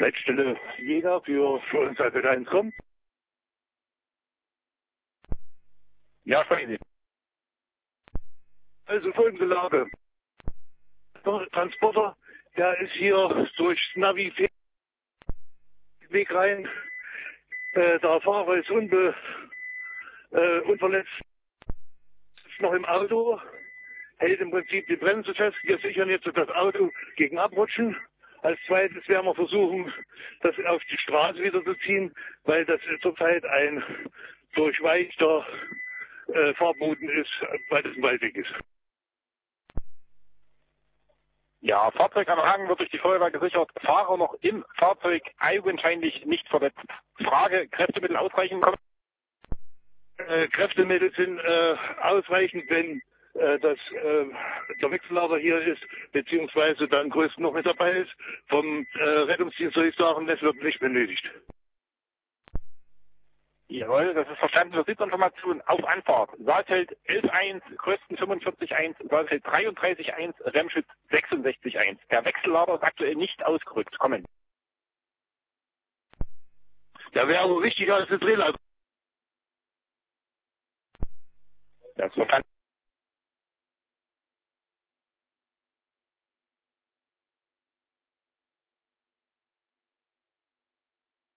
Leitstelle Jäger für uns als 1 kommen. Ja, sprechen Sie. Also folgende Lage. Der Transporter, der ist hier durch Navi Weg rein. Der Fahrer ist unverletzt, ist noch im Auto, hält im Prinzip die Bremse fest. Wir sichern jetzt das Auto gegen Abrutschen. Als zweites werden wir versuchen, das auf die Straße wieder zu ziehen, weil das zurzeit ein durchweichter Fahrboden ist, weil das ein Waldweg ist. Ja, Fahrzeuganhang wird durch die Feuerwehr gesichert. Fahrer noch im Fahrzeug, augenscheinlich nicht verletzt. Frage, Kräftemittel ausreichend? Kräftemittel sind ausreichend, wenn der Wechsellader hier ist, beziehungsweise dann größten noch mit dabei ist. Vom Rettungsdienst soll ich sagen, das wird nicht benötigt. Jawohl, das ist verstanden. Vertriebsinformation auf Anfahrt. Saalfeld 11.1, Grösten 45.1, Saalfeld 33.1, Remschütz 66.1. Der Wechsellader ist aktuell nicht ausgerückt. Kommen. Der wäre aber wichtiger als das Drehleiter. Das ist verstanden.